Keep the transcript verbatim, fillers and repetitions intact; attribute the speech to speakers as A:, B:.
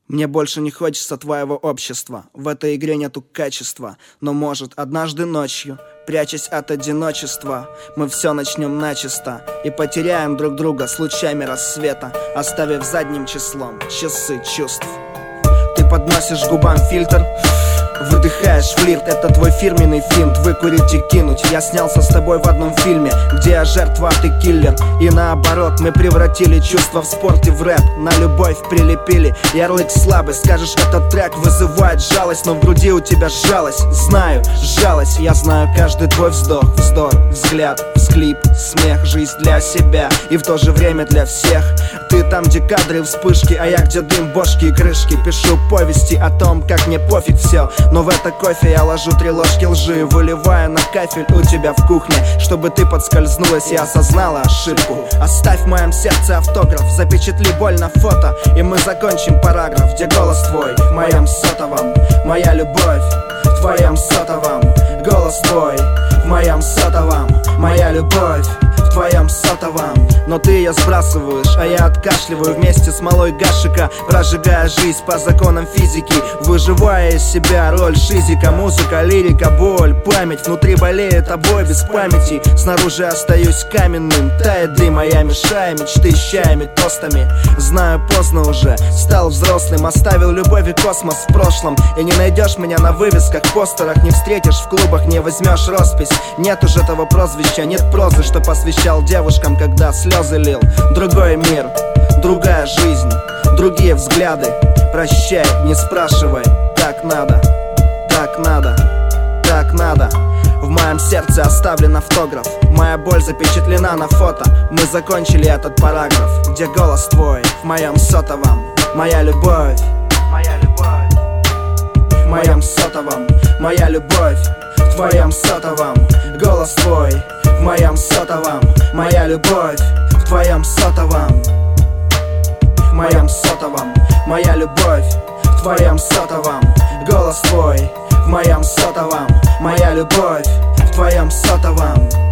A: Мне больше не хочется твоего общества. В этой игре нету качества. Но может однажды ночью, прячась от одиночества, мы все начнем начисто и потеряем друг друга с лучами рассвета, оставив задним числом часы чувств. Ты подносишь губам фильтр, выдыхаешь флирт, это твой фирменный финт. Выкурить и кинуть. Я снялся с тобой в одном фильме, где я жертва, а ты киллер. И наоборот, мы превратили чувства в спорт и в рэп. На любовь прилепили ярлык слабый. Скажешь, этот трек вызывает жалость, но в груди у тебя жалость. Знаю, жалость, я знаю каждый твой вздох, вздор, взгляд, всхлип, смех. Жизнь для себя и в то же время для всех. Ты там, где кадры и вспышки, а я где дым, бошки и крышки. Пишу повести о том, как мне пофиг все, но в это кофе я ложу три ложки лжи, выливая на кафель у тебя в кухне, чтобы ты подскользнулась и осознала ошибку. Оставь в моем сердце автограф, запечатли боль на фото, и мы закончим параграф, где голос твой в моем сотовом, моя любовь в твоем сотовом. Голос твой в моем сотовом, моя любовь в твоем сотовом. Но ты ее сбрасываешь, а я откашливаю вместе с смолой гашика, прожигая жизнь по законам физики, выживая из себя роль шизика. Музыка, лирика, боль, память, внутри болеет обои без памяти. Снаружи остаюсь каменным, тает дым, а я мешаю мечты с чаями, тостами. Знаю, поздно уже, стал взрослым, оставил любовь и космос в прошлом. И не найдешь меня на вывесках, постерах, не встретишь в клубах, не возьмешь роспись. Нет уже того прозвища, нет прозы, что посвящал девушкам, когда слезы лил. Другой мир, другая жизнь, другие взгляды. Прощай, не спрашивай, так надо, так надо, так надо. В моем сердце оставлен автограф, моя боль запечатлена на фото. Мы закончили этот параграф, где голос твой в моем сотовом, моя любовь, моя любовь в моем сотовом, моя любовь в твоем сотовом. Голос твой в моем сотовом, моя любовь в твоем сотовом, в моем сотовом, моя любовь в твоем сотовом. Голос твой в моем сотовом, моя любовь в твоем сотовом.